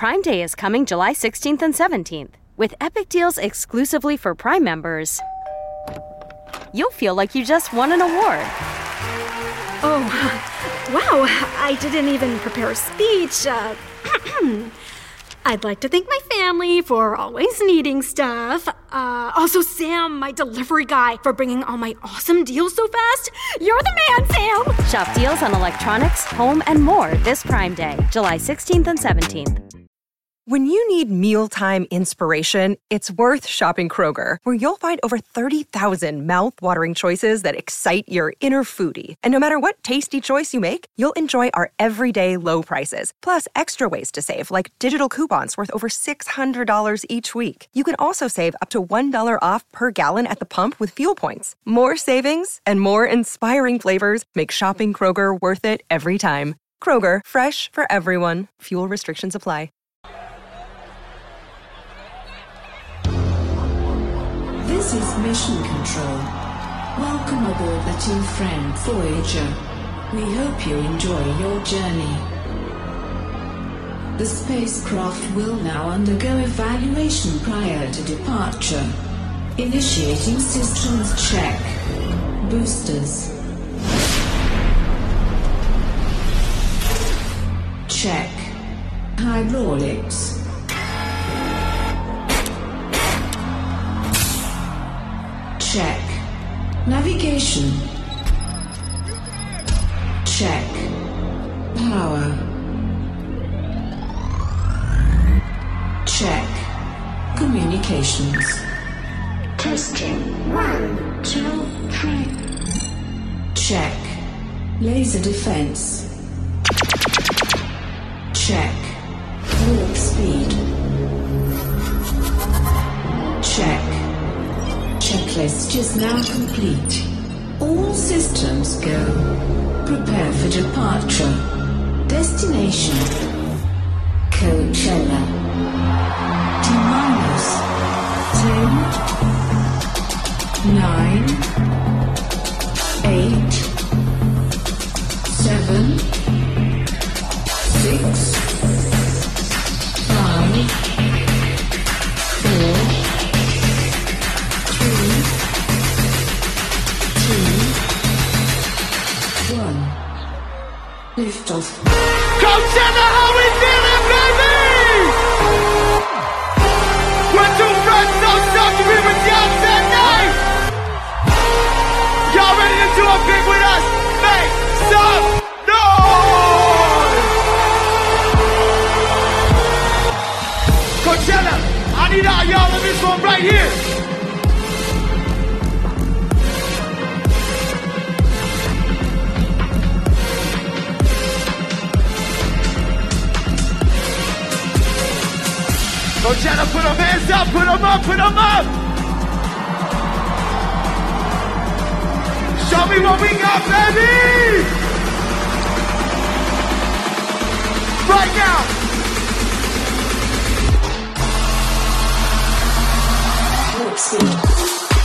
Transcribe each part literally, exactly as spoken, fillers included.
Prime Day is coming July sixteenth and seventeenth. With epic deals exclusively for Prime members, you'll feel like you just won an award. Oh, wow, I didn't even prepare a speech. Uh, I'd like to thank my family for always needing stuff. Uh, also, Sam, my delivery guy, for bringing all my awesome deals so fast. You're the man, Sam! Shop deals on electronics, home, and more this Prime Day, July sixteenth and seventeenth. When you need mealtime inspiration, it's worth shopping Kroger, where you'll find over thirty thousand mouth-watering choices that excite your inner foodie. And no matter what tasty choice you make, you'll enjoy our everyday low prices, plus extra ways to save, like digital coupons worth over six hundred dollars each week. You can also save up to one dollar off per gallon at the pump with fuel points. More savings and more inspiring flavors make shopping Kroger worth it every time. Kroger, fresh for everyone. Fuel restrictions apply. This is Mission Control. Welcome aboard the Team Friend Voyager. We hope you enjoy your journey. The spacecraft will now undergo evaluation prior to departure. Initiating systems check. Boosters. Check. Hydraulics. Check. Navigation. Check. Power. Check. Communications. Testing. One, two, three. Check. Laser defense. Check. Warp speed. Check. Checklist is now complete. All systems go. Prepare for departure. Destination. Coachella. T-minus. Ten. Nine. Eight. Seven. Six. Five. Four. Lift off. Coachella, how we feeling, baby? We're two friends so stoked to be with y'all tonight. Y'all ready to do a big with us? Make some noise! Coachella, I need all y'all in this one right here. Coachella, put them hands up, put them up, put them up! Show me what we got, baby! Right now! Let's see.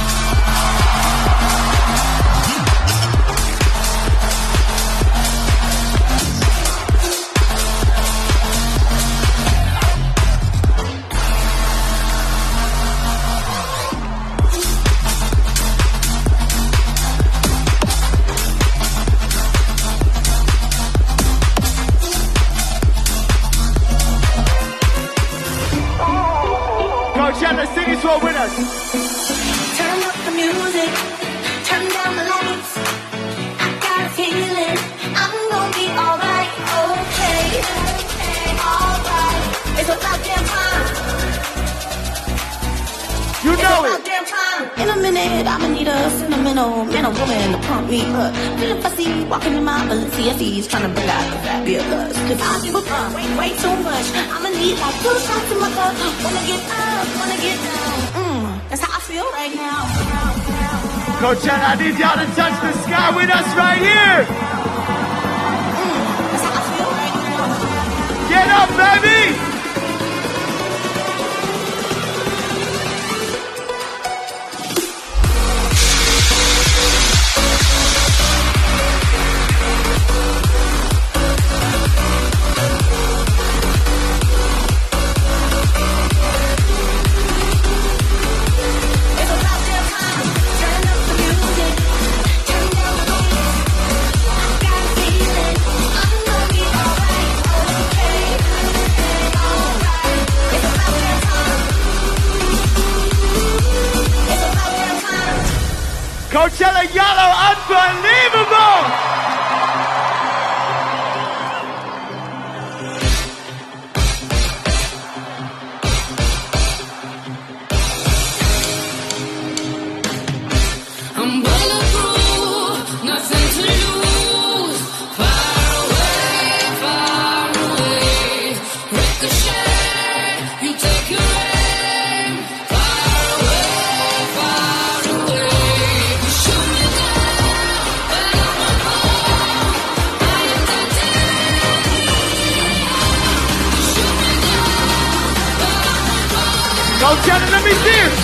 Coachella, sing it all with us. Turn up the music, turn down the lights. I got a feeling I'm gonna be alright, okay, okay, alright. It's about damn time. You know it's it. Damn time. In a minute, I'ma need a sentimental man or woman to pump me up. Feeling fussy, walking in my Balenciagas, trying to bring out the fat beer lust. Cause I give a fuck, way, way too much. I'ma need like two shots in my cup. Wanna get up, wanna get down. Mm, that's how I feel right now. Coachella, I need y'all to touch the sky with us right here. Mm, that's how I feel right now. Get up, baby. Coachella Yellow, unbelievable! Coachella, let me see it!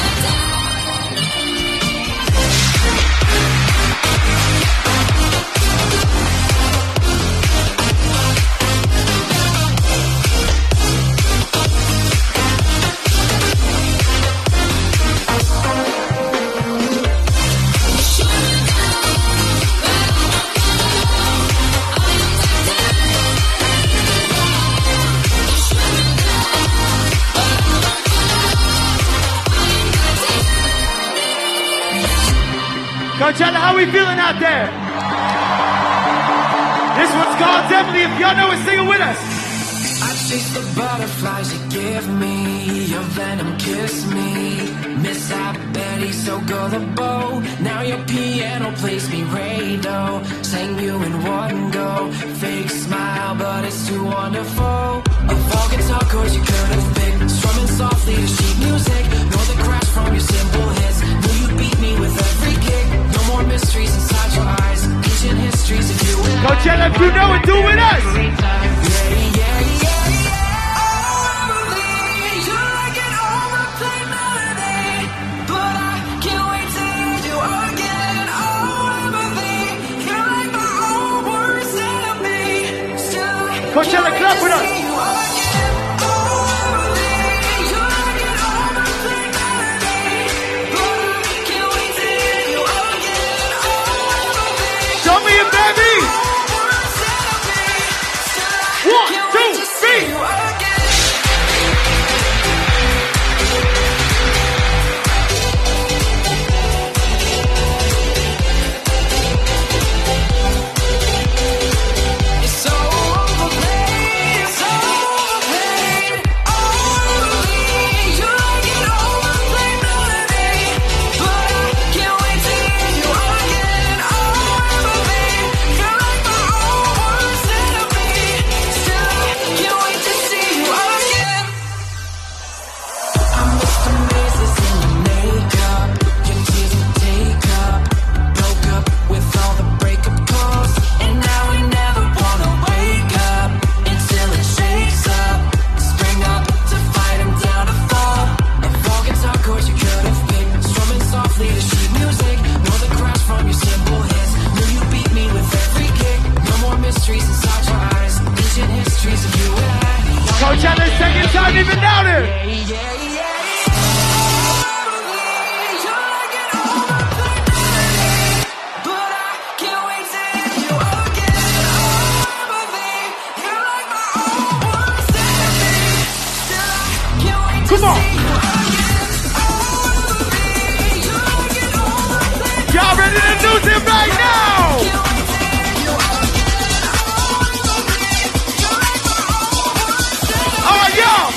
Coachella, how we feeling out there? This one's called Emily. If y'all know it, sing it with us. I chase the butterflies you give me, your venom kiss me. Miss I Betty, so gullible. Now your piano plays me radio. Sang you in one go. Fake smile, but it's too wonderful. Of all guitar chords you could have picked, strumming softly to sheet music. Know the crash from your simple hits. Knew you'd beat me with every kick. No more mysteries inside your eyes. Ancient histories of you and Coachella, if you know it, do it with us. Yeah, yeah, yeah, yeah. Oh, Emily, you're like an overplayed melody, but I can't wait to hear you again. Oh, Emily, you're like my own worst enemy. Still, I Coachella, clap with us. Coachella, second time even down here. Yeah, yeah, yeah. Come on. Y'all ready to lose it right now? All right, y'all.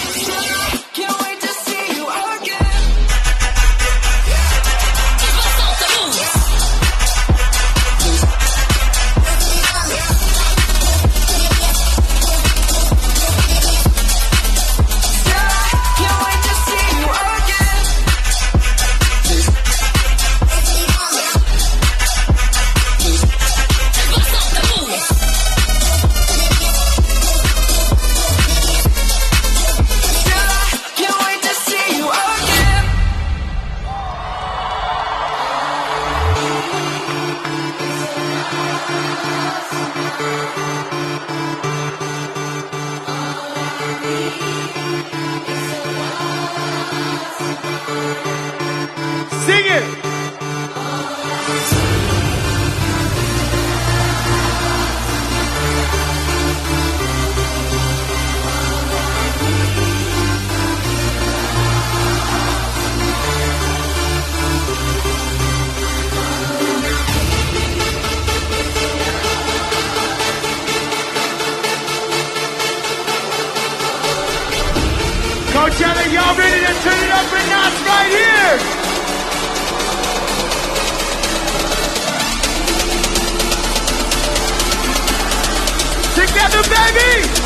Sing it! Coachella, y'all ready to turn it up a notch right here? Together, baby!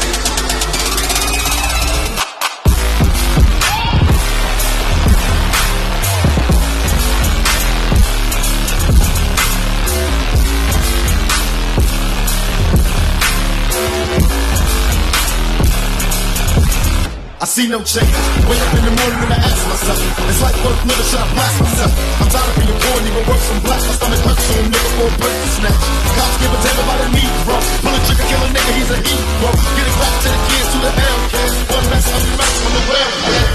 I see no change. Wake up in the morning and I ask myself, it's like work, nigga, should I blast myself? I'm tired of being poor, even worse from blast. My stomach hurts, so a nigga for a break to snatch. Cops give a damn about a Negro. Pull a trigger, kill a nigga, he's a hero. Get it back to the kids, who the hell cares? One mess, I'm mess from the well, yeah.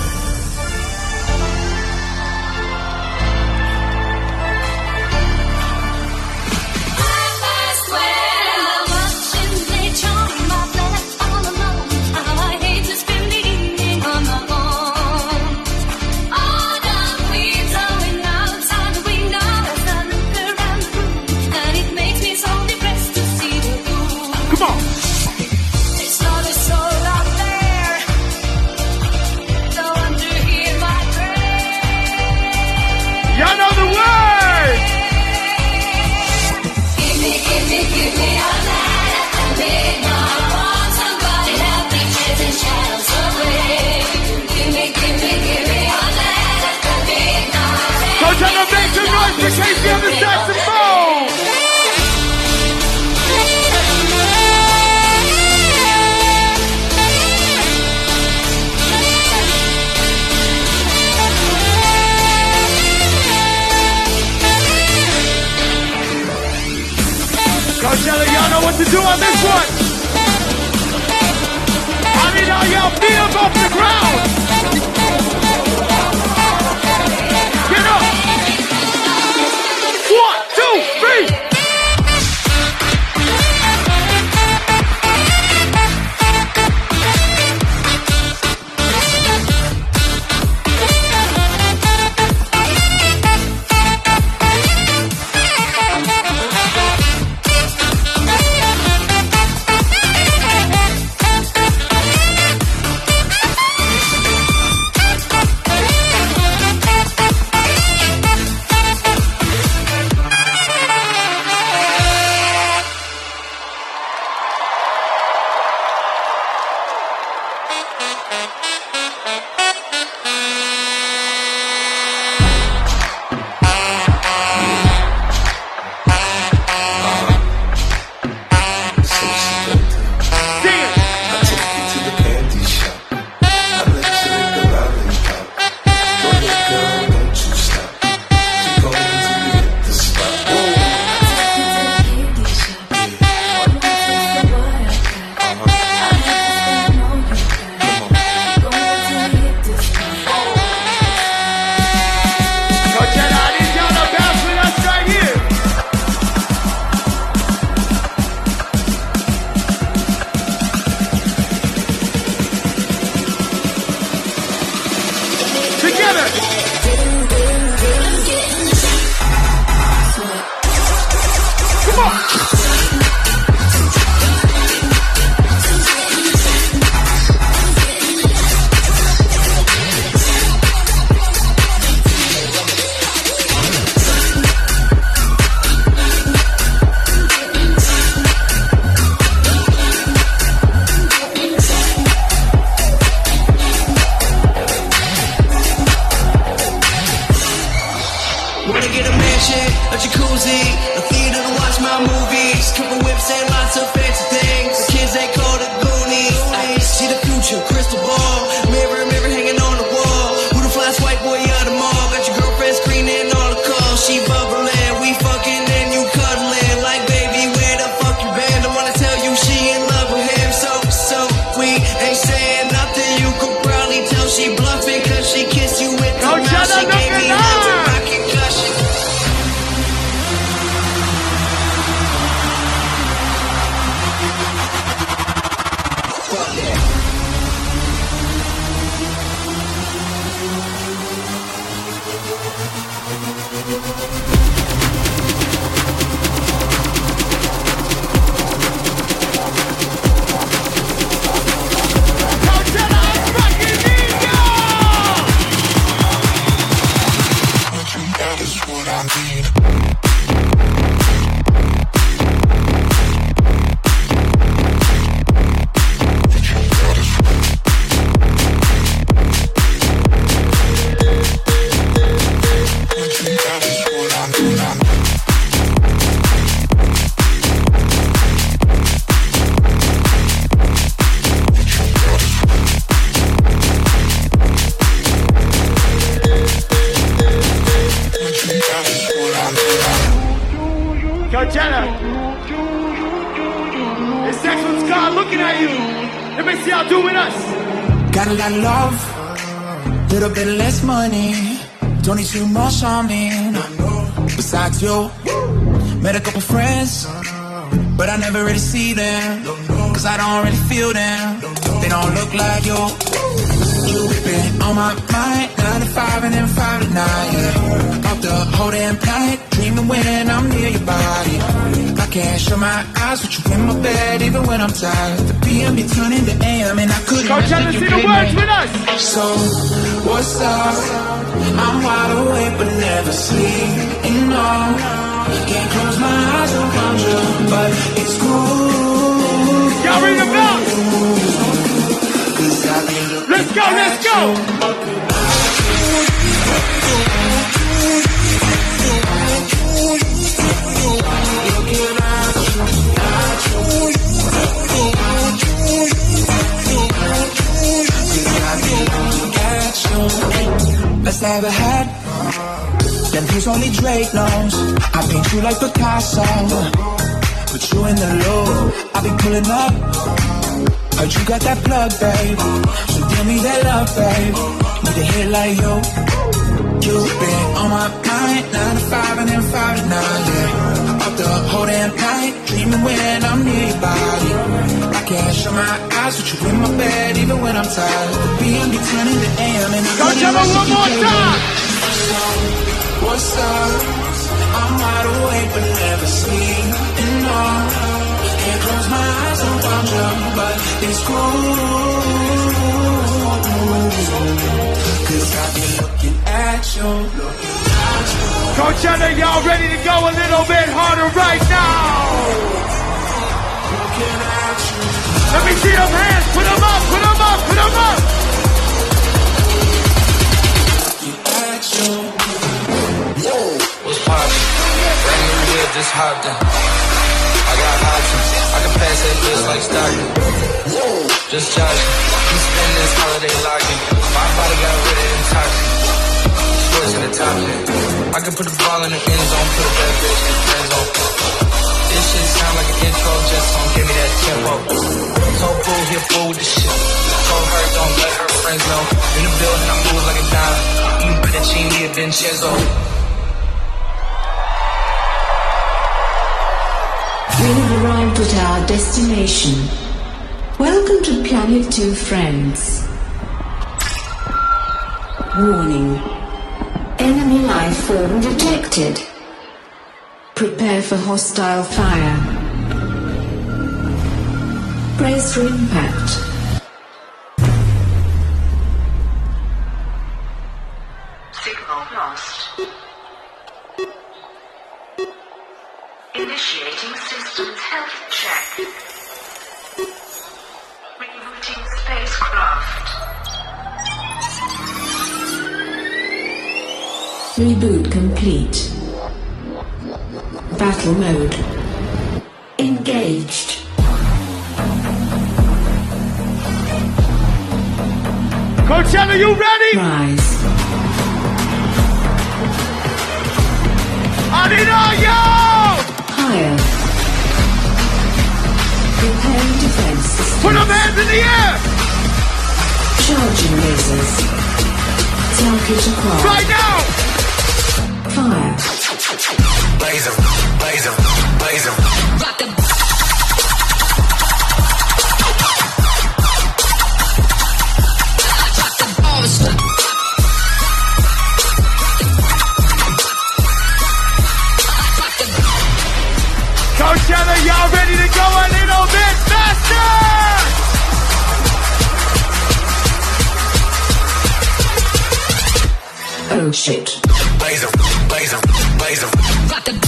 Casey on the saxophone! Coachella, y'all know what to do on this one! I need all y'all feet up off the ground! Get up! One, two, three! do with us? Got a lot of love, little bit less money. Don't need too much on me. Besides you, met a couple friends, but I never really see them, cause I don't really feel them. They don't look like you. You've been on my mind, nine to five and then five to nine, yeah. Up the whole damn night, dreaming when I'm near your body. I can't shut my eyes with you in my bed, even when I'm tired. The P M be turning to A M and I couldn't Go tell us see the words with us. So, what's up? I'm wide awake but never sleeping, no. Can't close my eyes around you, but it's cool. Y'all ring the bell. Let's go, let's go. Let's never had them views only Drake knows. I paint you like Picasso, put you in the loop. I be pulling up, heard you got that plug, babe. So give me that love, babe. Need a hit like you. You've been on my mind, nine to five and then five to nine, yeah. Up the whole damn night, dreaming when I'm near your body. I can't shut my eyes with you in my bed, even when I'm tired. The P M be turning to A M and I Go tell me one more time. So, what's up? I'm wide awake but never sleeping, no. Can't close my eyes around you, but it's cool. Cause I've been looking at you. Coachella, y'all ready to go a little bit harder right now? Let me see them hands. Put them up, put them up, put them up. What's poppin'? Brand new whip, just hopped in. I got options. I can pass that bitch like Stockton. Just joshing. You spend this holiday locking. My body got rid of intoxin. Sports in the top ten. I can put the ball in the end zone, put a bad bitch in the friend zone. This shit sound like an intro, just don't give me that tempo. Told boo, here fool with the shit. Told her, don't let her friends know. In the building, I move like a dime. You better cheat me a Vincenzo. We have arrived at our destination. Welcome to Planet Two Friends. Warning. Enemy life form detected. Prepare for hostile fire. Brace for impact. Signal lost. Initiating systems health check. Rerouting spacecraft. Reboot complete. Battle mode. Engaged. Coachella, you ready? Rise. I need all y'all! Higher. Preparing defense systems. Put them hands in the air! Charging lasers. Target across. Right now! Fire. Blaze 'em, blaze 'em, blaze 'em. Rock 'em. Drop the bombs. Coachella, y'all ready to go a little bit faster? Oh shit. Blaze 'em, blaze 'em, blaze 'em. Rock the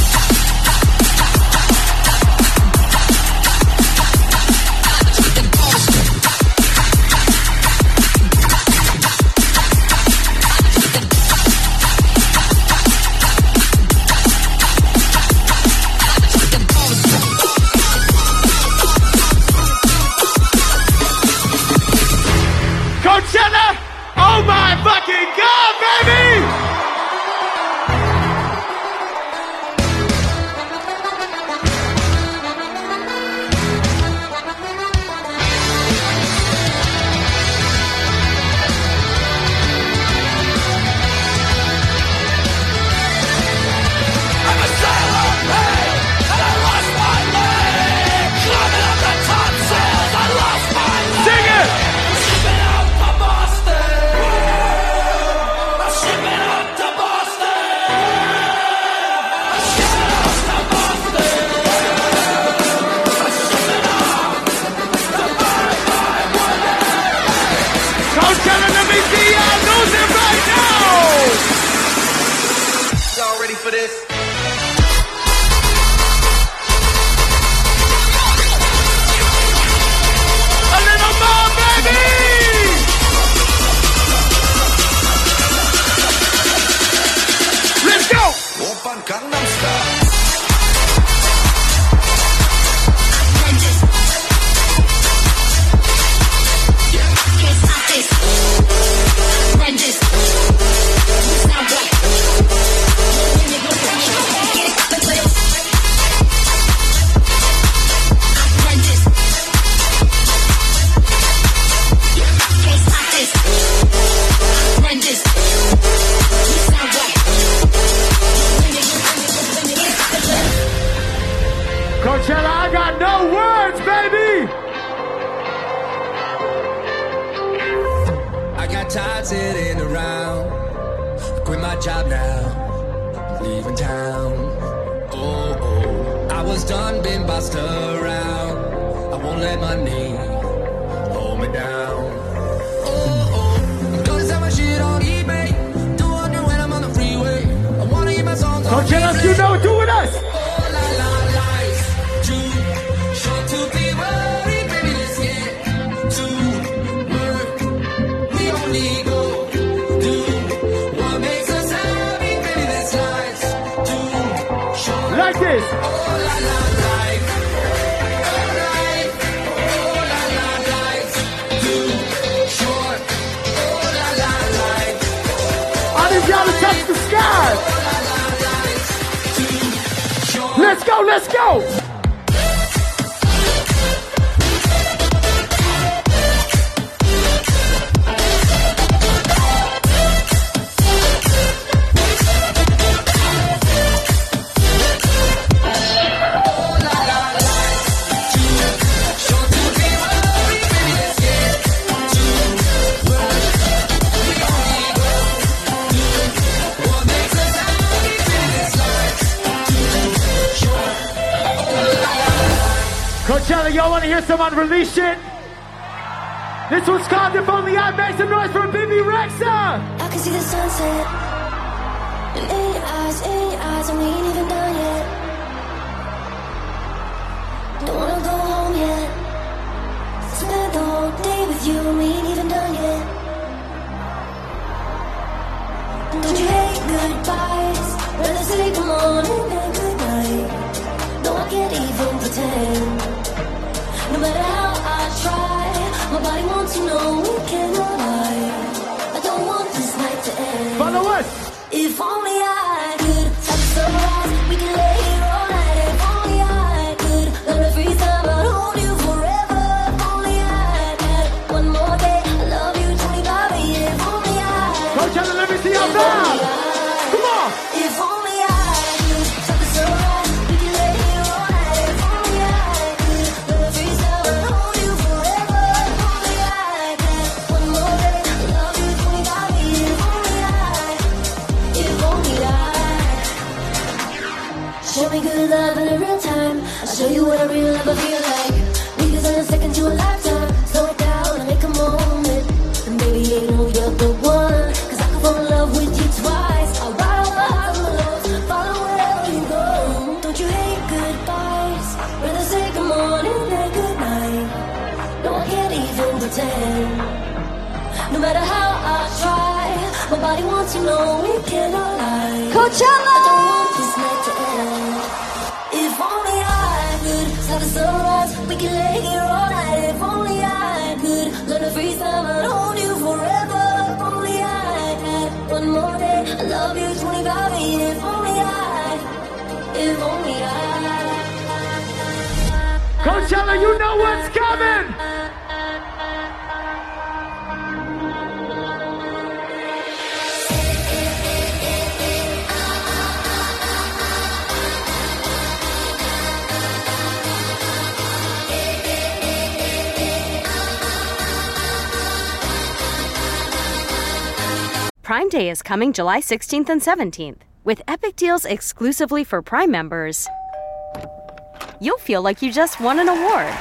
Coachella, oh my fucking God, baby! for this? A little more, baby! Let's go! Open Gangnam Style. Coachella, I got no words, baby! I got tired sitting around. Quit my job now. Leaving town. Oh, oh. I was done being bossed around. I won't let money hold me down. Oh, oh. I'm gonna sell my shit on eBay. two hundred when I'm on the freeway. I wanna hear my songs on Coachella, if you know, do with us! Like this. I need y'all to touch the sky. Let's go, let's go. Coachella, y'all want to hear some unreleased shit? This one's called If Only I. Make some noise for Bibi Rexha! I can see the sunset in your eyes, in your eyes, and we ain't even done yet. Don't wanna go home yet. Spend the whole day with you, and we ain't even done yet. Don't you hate goodbyes? Rather say good morning than good night. No, I can't even pretend. No matter how I try, my body wants to know we cannot lie. I don't want this night to end. Follow us! If only I could have the sunrise, we can lay here all night. If only I could learn to freeze time, I'd hold you forever. If only I had one more day, I love you twenty-five years. If only I Coachella, let me see your vibe! Come on! If only I could have the sunrise, we can lay here all night. If only I could learn to freeze time, I'd hold you forever. If only I had one more day, I love you twenty-five years. If only I, if only I. Show me good love in a real time. I'll show you what a real love feel like. We can turn a second to a lifetime. Slow it down and make a moment. And baby, you know you're the one. Cause I can fall in love with you twice. I'll ride all the highs and the lows, follow wherever you go. Don't you hate goodbyes? Rather say good morning than good night. No, I can't even pretend. No matter how I try, my body wants to know we cannot lie. Coachella! I don't want this night to end. If only I could have the sunrise, we can lay here all night. If only I could learn to freeze time, I'd hold you forever. If only I had one more day, I love you twenty-five years. If only I, if only I. Coachella, you know what's coming! Prime Day is coming July sixteenth and seventeenth. With epic deals exclusively for Prime members, you'll feel like you just won an award.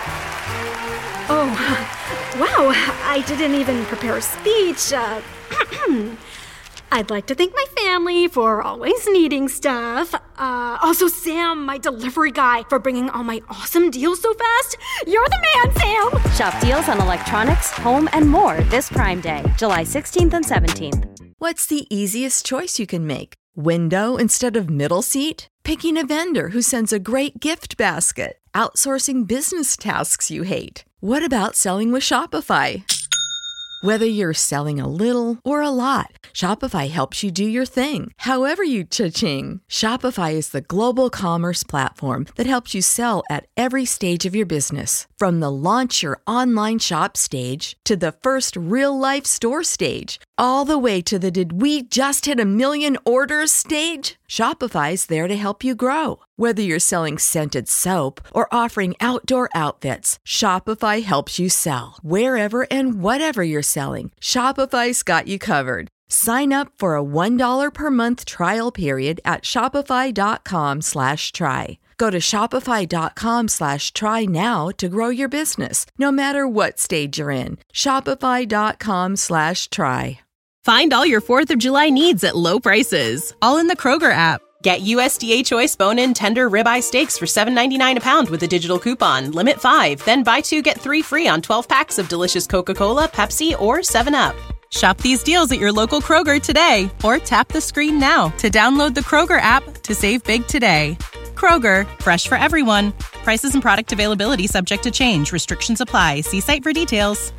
Oh, wow, I didn't even prepare a speech. Uh, I'd like to thank my family for always needing stuff. Uh, also, Sam, my delivery guy, for bringing all my awesome deals so fast. You're the man, Sam! Shop deals on electronics, home, and more this Prime Day, July sixteenth and seventeenth. What's the easiest choice you can make? Window instead of middle seat? Picking a vendor who sends a great gift basket? Outsourcing business tasks you hate? What about selling with Shopify? Whether you're selling a little or a lot, Shopify helps you do your thing, however you cha-ching. Shopify is the global commerce platform that helps you sell at every stage of your business. From the launch your online shop stage to the first real-life store stage, all the way to the did we just hit a million orders stage. Shopify's there to help you grow. Whether you're selling scented soap or offering outdoor outfits, Shopify helps you sell. Wherever and whatever you're selling, Shopify's got you covered. Sign up for a one dollar per month trial period at shopify.com slash try. Go to shopify.com slash try now to grow your business, no matter what stage you're in. Shopify.com slash try. Find all your fourth of July needs at low prices, all in the Kroger app. Get U S D A Choice bone-in tender ribeye steaks for seven ninety-nine a pound with a digital coupon. Limit five, then buy two, get three free on twelve packs of delicious Coca-Cola, Pepsi, or seven up. Shop these deals at your local Kroger today, or tap the screen now to download the Kroger app to save big today. Kroger, fresh for everyone. Prices and product availability subject to change. Restrictions apply. See site for details.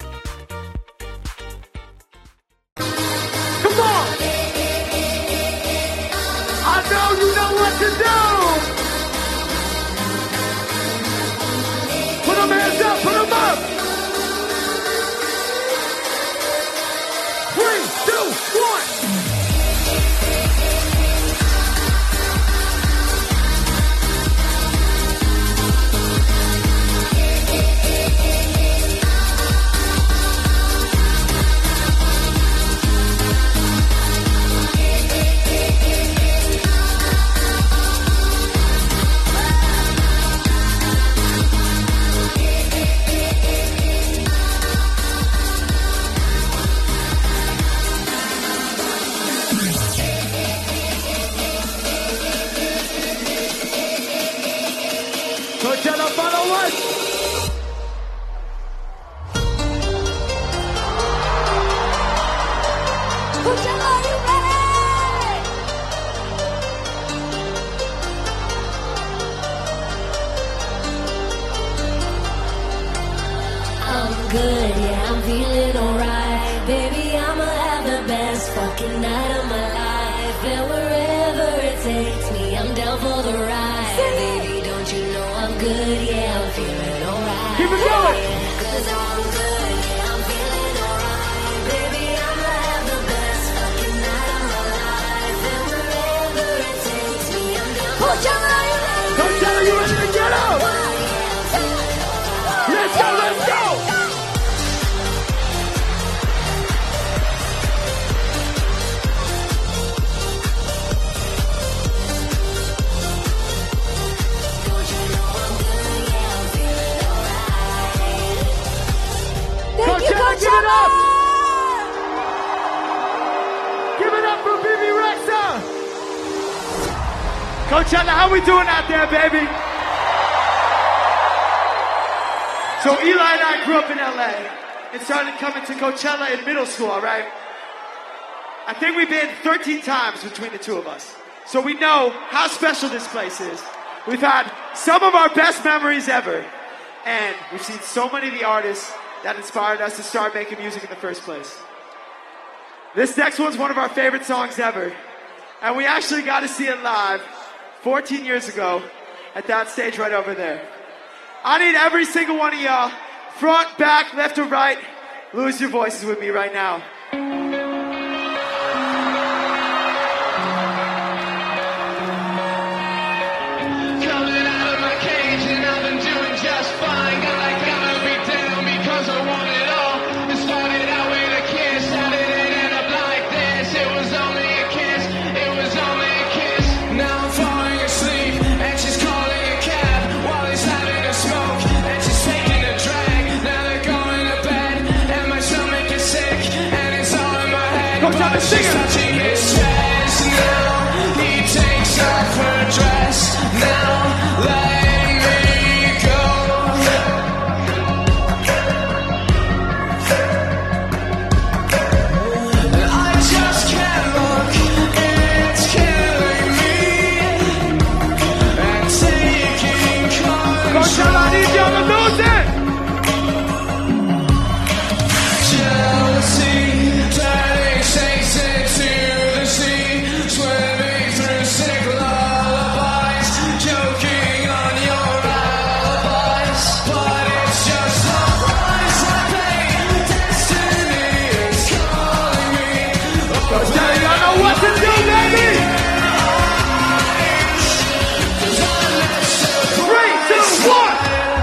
Come on! I know you know what to do! Put them hands up, put them up! Three, two, one! Coachella, follow us! Coachella, are you ready? I'm good, yeah, I'm feeling alright. Baby, I'ma have the best fucking night of my life. And wherever it takes me, I'm down for the ride. Baby, don't you know I'm good, yeah, I'm feeling alright. Keep it going! Cause I'm good, yeah, I'm feeling alright. Baby, I'ma have the best fucking night of my life. And wherever it takes me, I'm down for the ride. Coachella, you ready to get up? Let's go, let's go! Thank you, Coachella, give it Coachella! up! Give it up for B B Rexa! Coachella, how we doing out there, baby? So Eli and I grew up in L A and started coming to Coachella in middle school, all right? I think we've been thirteen times between the two of us. So we know how special this place is. We've had some of our best memories ever. And we've seen so many of the artists that inspired us to start making music in the first place. This next one's one of our favorite songs ever. And we actually got to see it live fourteen years ago at that stage right over there. I need every single one of y'all, front, back, left or right, lose your voices with me right now. Coming out of my cage and I've been doing just fine. Gotta, gotta be down because I want it all. It started out with a kiss, how did it end up like this? It was only a kiss, it was only a kiss. Now I'm falling asleep and she's calling a cab while he's having a smoke and she's taking a drag. Now they're going to bed and my stomach is sick and it's Coach, I'm She's singing. touching his chest now. He takes off her dress now. Let me go. I just can't look. It's killing me. And taking control. Coach, I need y'all to lose it. Jealousy, turning shakes into the sea, swimming through sick lullabies, joking on your alibis. But it's just a price I pay. Destiny is calling me. Coach, I y'all know what to do, baby. Three, two, one.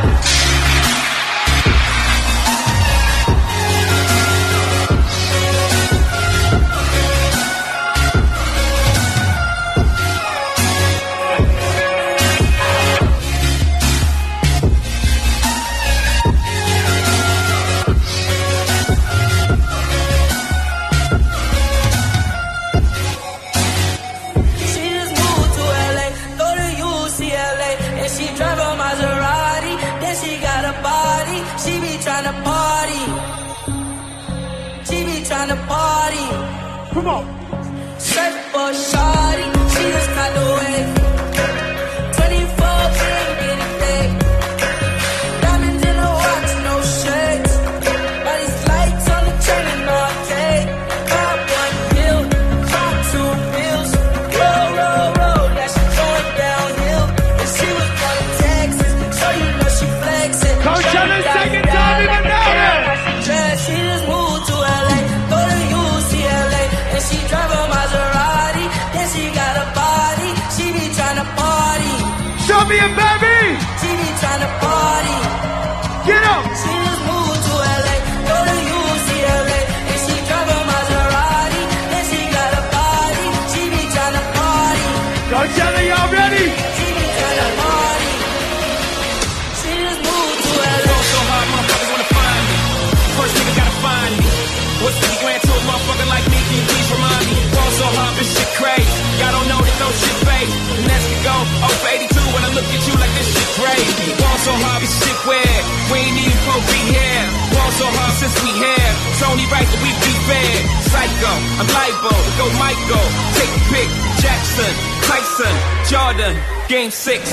She just moved to L A, go to U C L A, and she drive a Maserati. Then she got a body, she be tryna party. She be tryna party. Come on. Search for shawty, she just got the wave. twenty-four ain't getting paid. Diamonds in the watch, no shades. All these lights on the chain and arcade. Pop one pill, pop two pills. Roll, roll, roll, that she going downhill. And she was born in Texas, so you know she flexing. Coach, I'm the second time even now. She just moved to L A, go to U C L A, and she drive a Maserati. Then she got a body, she be tryna party. Show me a baby. She be tryna party. Get up. She just moved to L A, go to U C L A, and she drive a Maserati. Then she got a body, she be tryna party. Coach, are y'all ready? She be tryna party. She just moved to L A. Fall so hard, motherfuckers wanna find me. First nigga gotta find me. What's fifty grand to a motherfucker like me? Can you please remind me? Fall so hard, this shit crazy. Y'all don't know that no shit fake. And that's to go oh for eighty-two when I look at you like this shit crazy. Fall so hard, this shit weird. We ain't even supposed to be here. Fall so hard since we here. It's only right that we be fair. Psycho, I'm libo. It goes Michael. Take a pick. Jackson, Tyson, Jordan. Game six.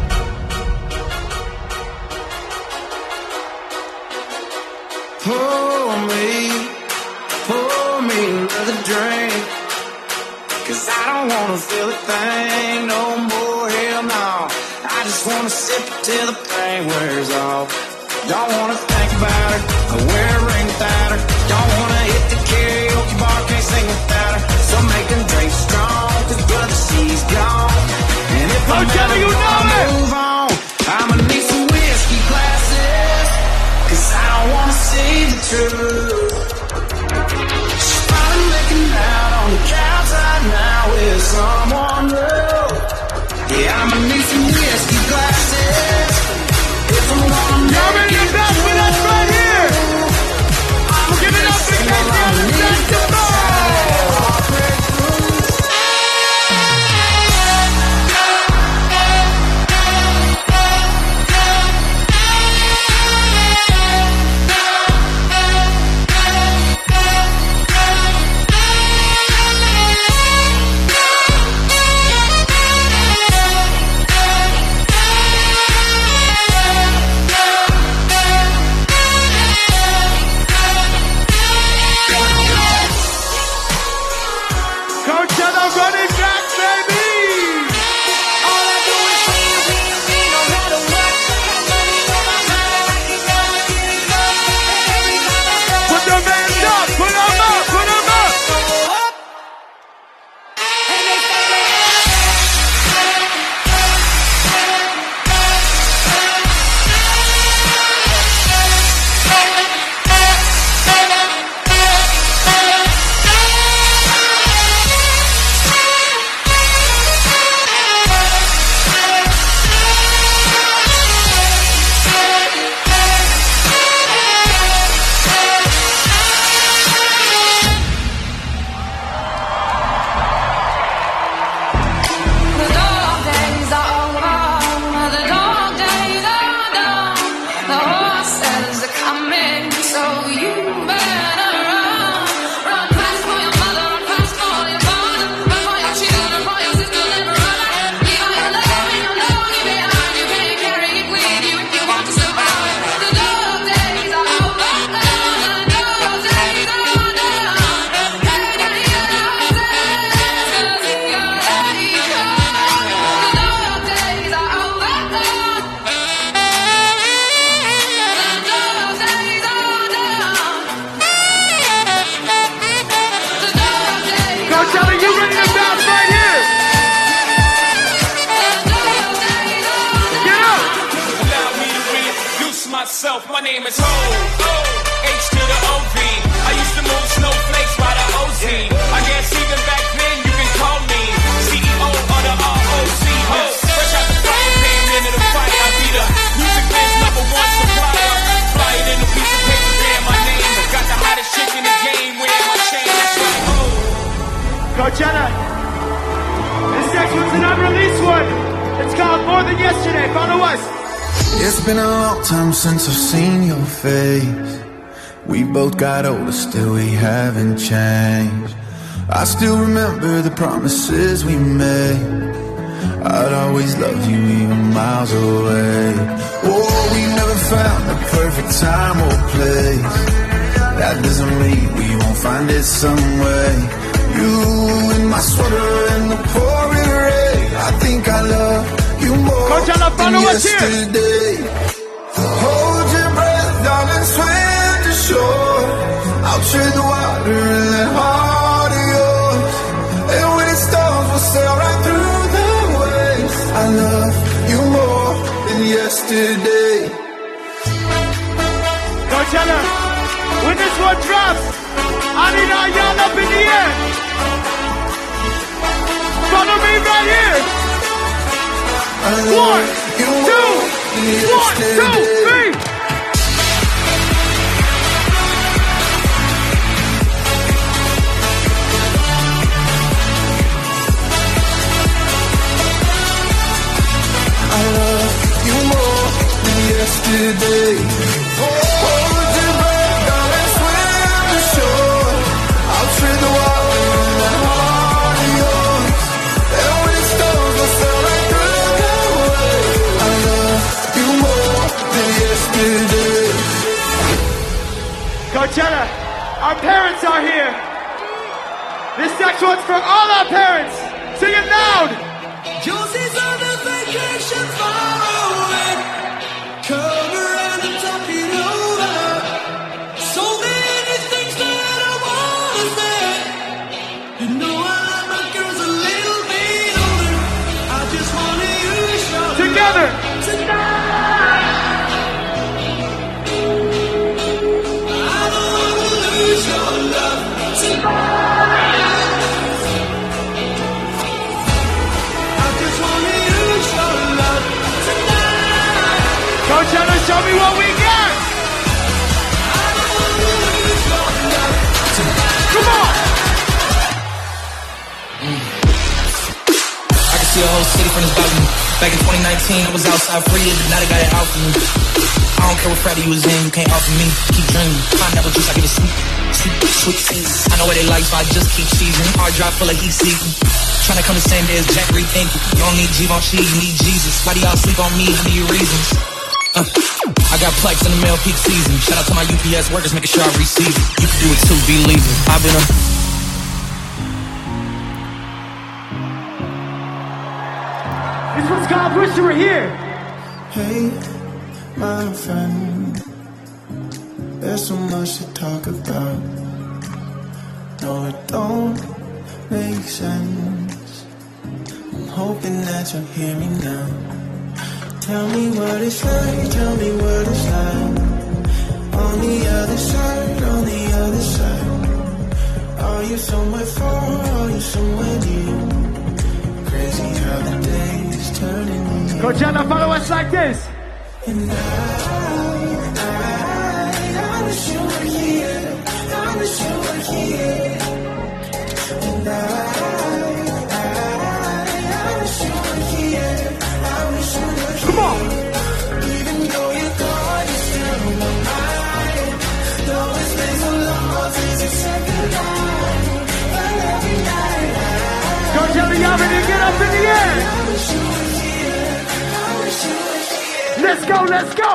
Pour me, pour me another drink. Cause I don't wanna feel a thing no more, hell no. I just wanna sip till the pain wears off. Don't wanna think about her, or wear a ring without her. Don't wanna hit the karaoke bar, can't sing without her. So make them drink strong, cause brother, she's gone. And if I'm never gonna move on, I'ma need some whiskey glasses. Cause I don't wanna see the truth. She's probably making out on the couch right now with someone new. Yeah, I'ma need some whiskey glasses. If I'm gonna Y'all ready to dance with us right here? Give it up for Casey on the set. myself, my name is Ho. H to the O V. I used to move snowflakes by the O Z. I guess even back then you can call me C E O of the R O C. Ho. Fresh out the frying pan into the fire. I be the music biz number one supplier. Fly it in a piece of paper, bear my name. Got the hottest chick in the game, wearing my chain. That's right, Ho. Coachella, this next one's an unreleased one. It's called More Than Yesterday. Follow us. It's been a long time since I've seen your face. We both got older, still we haven't changed. I still remember the promises we made. I'd always love you even miles away. Oh, we never found the perfect time or place. That doesn't mean we won't find it some way. You in my sweater in the pouring rain. I think I love you more than yesterday. Hold your breath, darling, swim to shore. I'll tread the water in that heart of yours. And when it storms, we'll sail right through the waves. I love you more than yesterday. Coachella, when this one drops, I need all y'all up in the air. Follow me right here. One, two, one, two, three. I love you more than yesterday. Hold your breath, darling, swim to shore. I'll tread the water in that heart of yours. And when it storms, we'll sail right through the waves. I love you more than yesterday. Coachella, our parents are here. This next one's for all our parents. Sing it loud. Josie's on a vacation far away. Come around and talk it over. So many things that I wanna say. You know I like my girls a little bit older. I just wanna use your Together. love tonight. I don't wanna lose your love tonight. Coachella, show me what we got. Come on. Mm. I can see a whole city from this balcony. Back in twenty nineteen, I was outside free, but now they got it out for me. I don't care what Friday you was in, you can't offer me. Keep dreaming. Pineapple juice, I get it sweet, sweet, sweet season. I know what they like, so I just keep seasoning. Hard drive full of heat seeking. Tryna come the same day as Jack rethinking. You don't need Givenchy, you need Jesus. Why do y'all sleep on me? How many reasons? Uh, I got plaques in the mail peak season. Shout out to my U P S workers, making sure I receive it. You can do it too, believe it. I've been a This one's called Wish You Were Here. Hey, my friend, there's so much to talk about. No, it don't make sense. I'm hoping that you'll hear me now. Tell me what it's like, tell me what it's like. On the other side, on the other side. Are you somewhere far, are you somewhere near? Crazy how the days turn in the Coachella, follow us like this. And I, I, I wish you were here. I wish you were here. And I, I, I wish you were here. I wish you were here. Come on. Even though you're gone, you're still on my mind. Though it's been so long since you said goodbye. But every night I, Coachella, y'all ready to get up in the air? I wish you were here. I wish you were here. Let's go, let's go.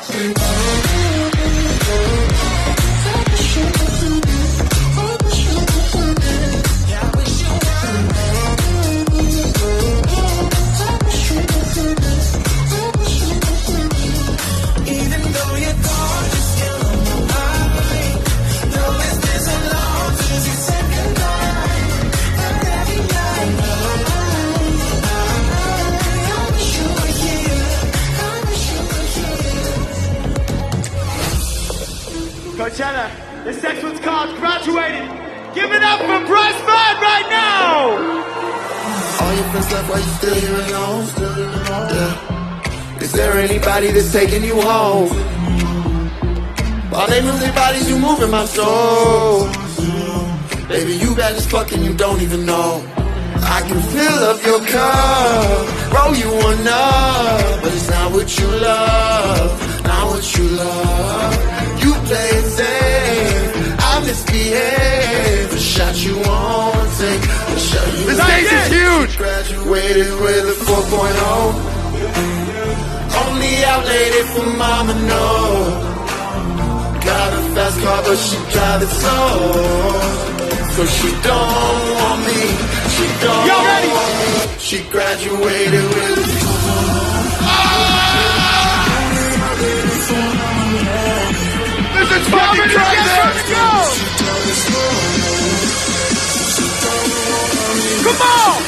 Even though you're gone, you're still on my mind. Though it's been so long since you said goodbye. But every night I wish you were here. I wish you were here. called Graduated. Give it up for Bryce Bud right now! All your friends left while you still here alone. Yeah. Is there anybody that's taking you home? While they move their bodies, you moving my soul. Baby, you bad as fuck and you don't even know. I can fill up your cup, roll you one up, but it's not what you love, not what you love. You play it safe, I misbehave. The shot you won't take, the shot you This stage is huge. Graduated with a four point oh. Only out late for mama, no. Got a fast car, but she drive it slow. So she don't want me, she don't Y'all ready? want me. She graduated with This is Bobby Let's go! Come on!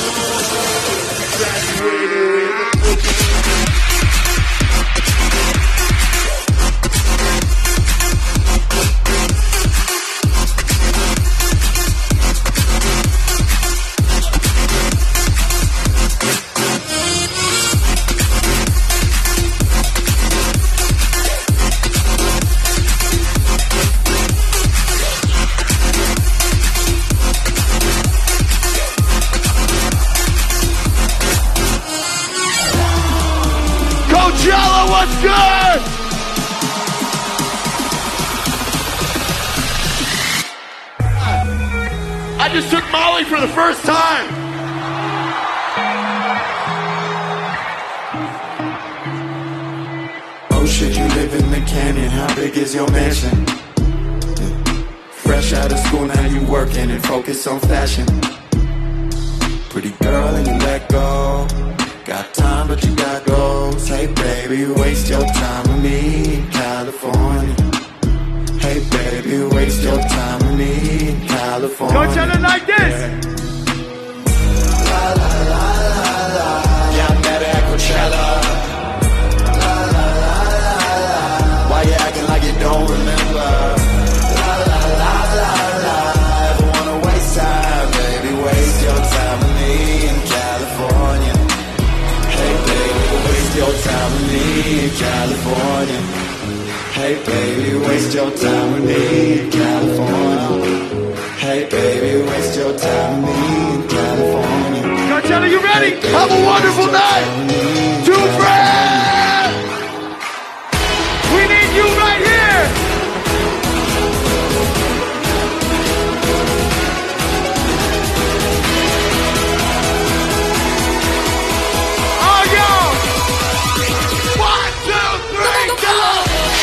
Coachella, what's good? I just took Molly for the first time. oh shit, you live in the canyon, how big is your mansion? Fresh out of school, now you working and focus on fashion. Pretty girl and you let go. Got time but you got goals. Hey baby, waste your time with me in California. Hey baby, waste your time with me in California. Coachella like this. La la la la la. Yeah, I met her at Coachella. La la la la la. Why you acting like you don't remember? La la la la la. Ever wanna waste time, baby? Waste your time with me in California. Hey baby, waste your time with me in California. Hey baby, waste your time with me in California. Hey baby, waste your time with me in California. Coachella, you ready? Hey, baby, have a wonderful night. Two friends. We need you right here. Oh, yo. One, two, three, go.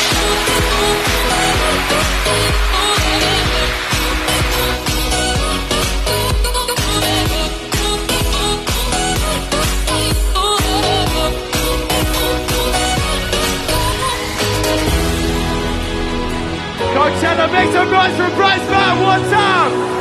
Coachella, make some noise for Bryce Bud one time.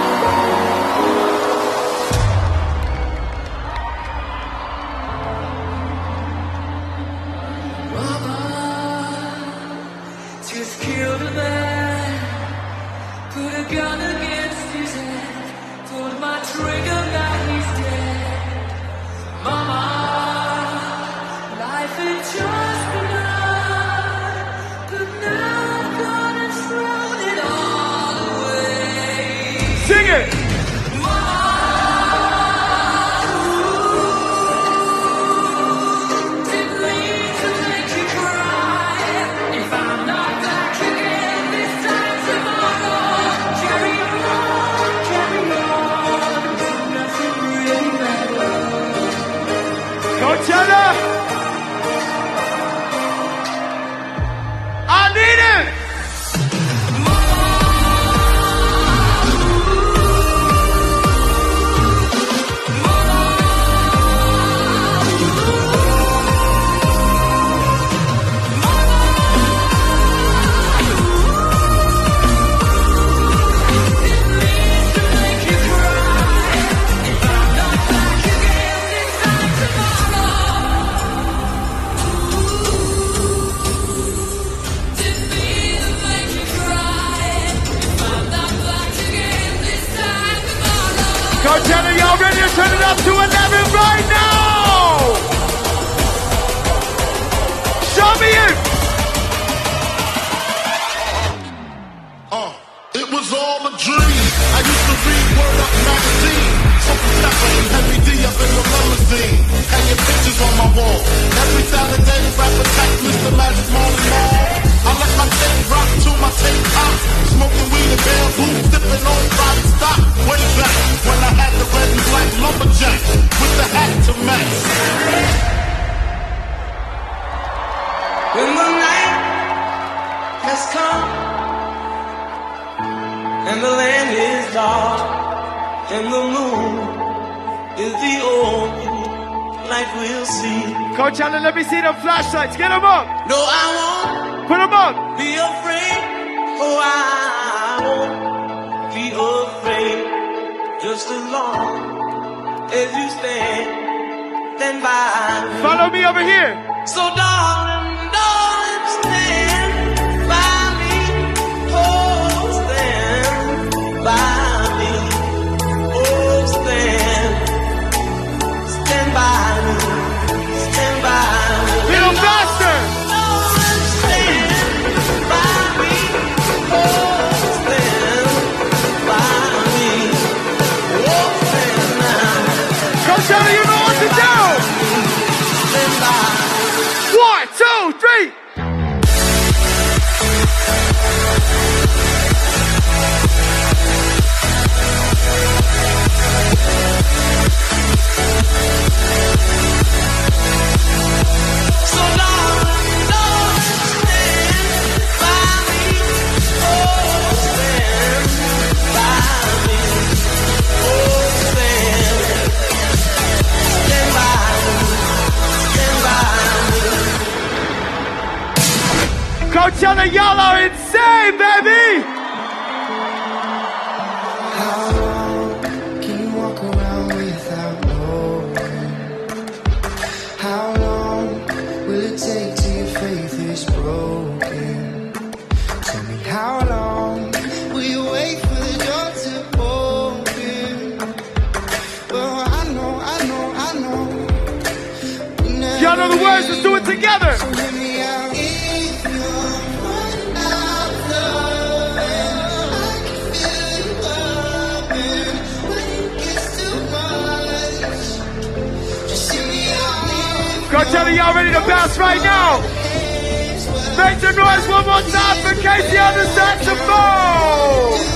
Just killed a man, put a gun against his head, pulled my trigger, now he's dead. Mama, life had just begun, but now I'm gonna throw it all away. Coachella, y'all ready to turn it up to eleven right now? Show me it. Uh, it was all a dream. I used to read Word Up magazine. Something Pepper and Heavy D up in the limousine. Hanging pictures on my wall. Every Saturday, rap attack Mister Magic Marley Marl. I let my tape rock to my tape pop. Smoking weed and bamboo, dipping on private stock. Way back when I had the red and black lumberjack with the hat to match. When the night has come and the land is dark and the moon is the only light we'll see. Coachella, let me see them flashlights. Get them up. No, I won't. Put them up. Be afraid. Oh, I won't be afraid. Just as long as you stand, stand by me. Follow me over here. So darling, darling, stand by me. Oh, stand by me. Oh, stand, stand by me. Stand by me. Little faster. Darling, stand by me. Oh, stand by me. Oh, stand now. Coachella, you know what to do. Stand by me. One, two, three. So darling, darling, stand by me. Oh, stand by me. Oh, stand, stand by me. Stand by me. Coachella, y'all are insane, baby. How long can you walk around without knowing? How long will it take till your faith is broken? Tell me how long will you wait for the door to open? Well, I know, I know, I know. Y'all know the words, let's do it together. So hear me out. If you're running out of love, I can feel you coming. When it gets too much, just hear me out. Coachella, y'all ready to bounce right now? Make the noise one more time for Casey on the saxophone.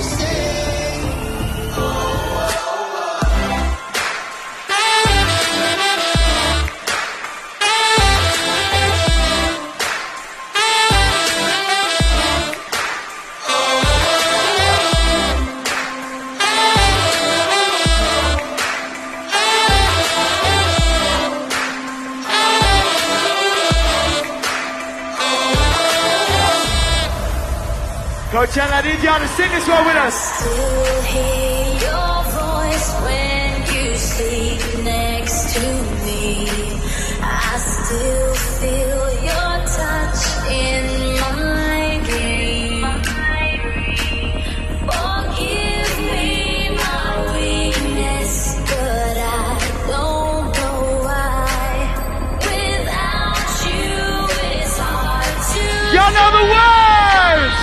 Coachella, I need y'all to sing this one with us. Still hear your voice when you sleep next to me. I still feel your touch in my dream. Forgive me my weakness, but I don't know why. Without you, it's hard to. Y'all know the words.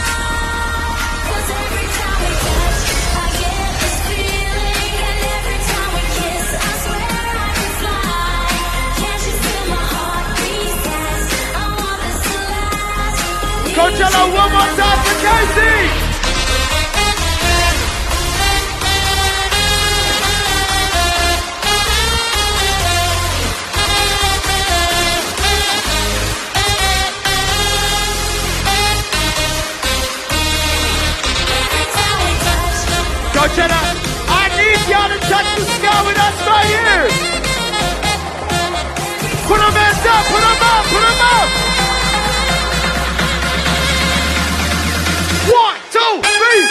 Coachella, one more time for Casey! Coachella, I need y'all to touch the sky with us right here! Put them hands up, put them up, put them up! One, two, three.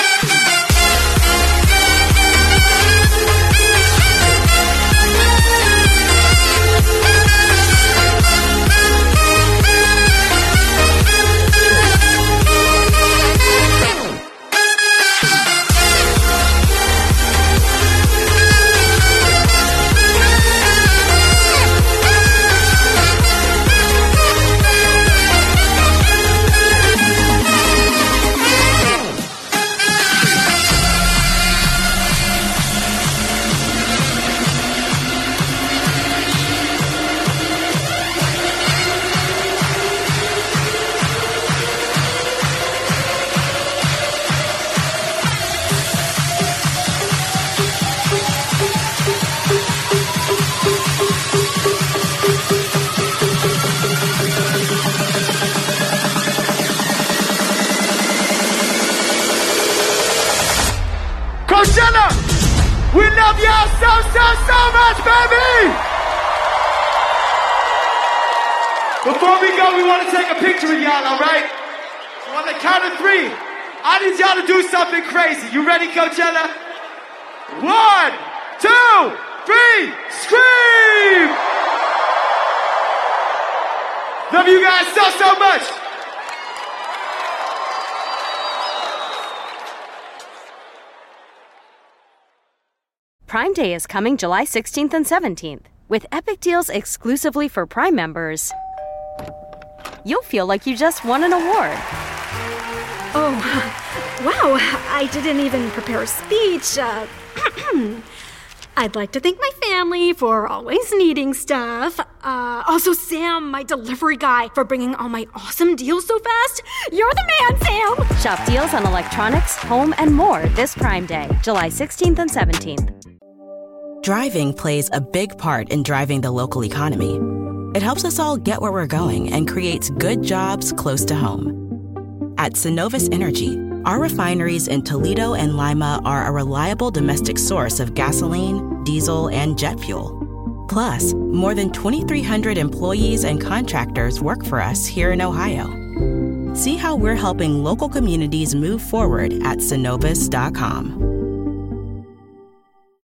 Coachella! We love y'all so, so, so much, baby! Before we go, we want to take a picture with y'all, all right? So on the count of three, I need y'all to do something crazy. You ready, Coachella? One, two, three, scream! Love you guys so, so much. Prime Day is coming July sixteenth and seventeenth. With epic deals exclusively for Prime members, you'll feel like you just won an award. Oh, wow, I didn't even prepare a speech. Uh, I'd like to thank my family for always needing stuff. Uh, also, Sam, my delivery guy, for bringing all my awesome deals so fast. You're the man, Sam! Shop deals on electronics, home, and more this Prime Day, July sixteenth and seventeenth. Driving plays a big part in driving the local economy. It helps us all get where we're going and creates good jobs close to home. At Synovus Energy, our refineries in Toledo and Lima are a reliable domestic source of gasoline, diesel, and jet fuel. Plus, more than twenty-three hundred employees and contractors work for us here in Ohio. See how we're helping local communities move forward at synovus dot com.